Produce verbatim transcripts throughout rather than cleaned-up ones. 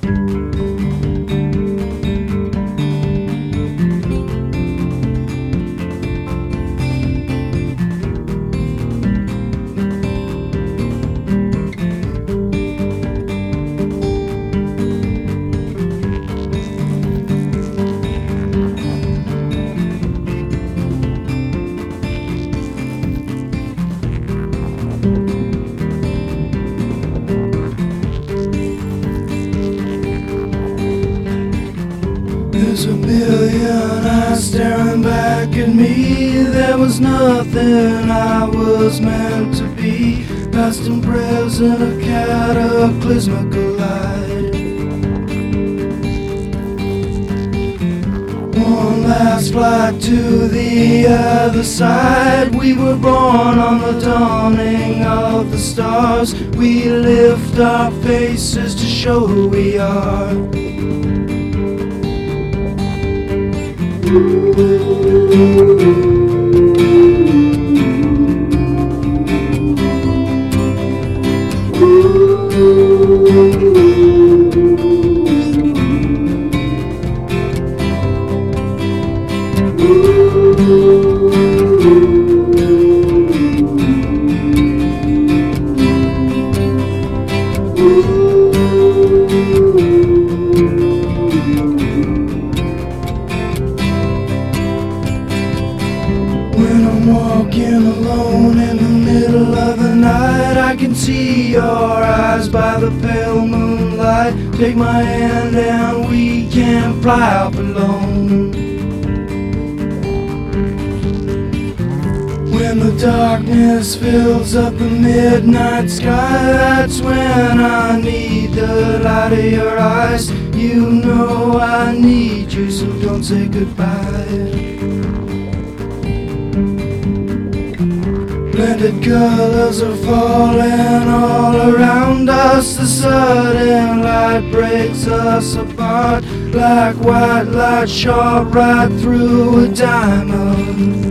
There's a billion eyes staring back at me. There was nothing I was meant to be. Past and present, a cataclysmic collide. One last flight to the other side. We were born on the dawning of the stars. We lift our faces to show who we are. When I'm walking alone in the middle of the night, I can see your eyes by the pale moonlight. Take my hand and we can fly up alone. When the darkness fills up the midnight sky, that's when I need the light of your eyes. You know I need you, so don't say goodbye. Blended colors are falling all around us. The sudden light breaks us apart, like white light shot right through a diamond.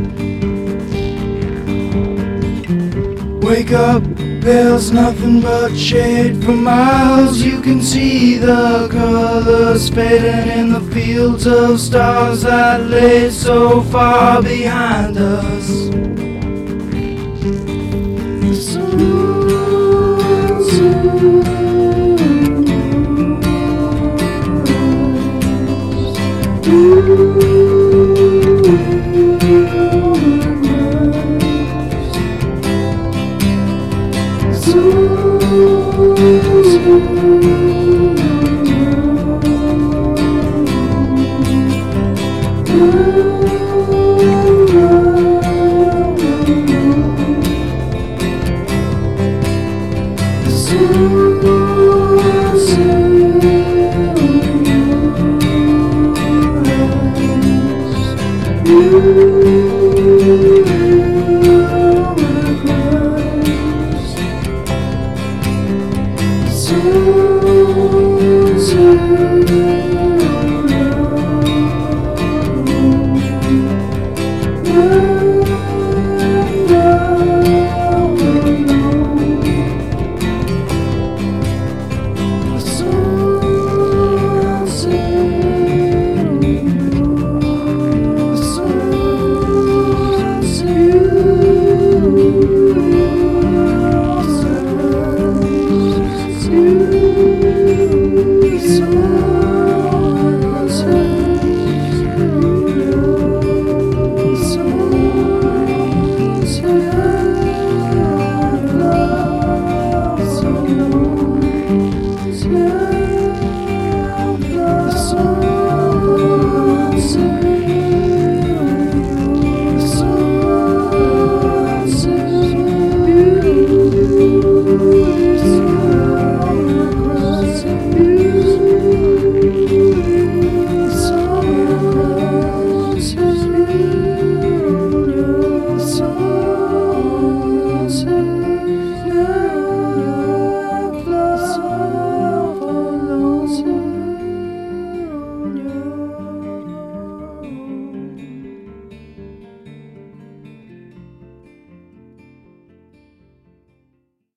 Wake up, there's nothing but shade for miles. You can see the colors fading in the fields of stars that lay so far behind us. So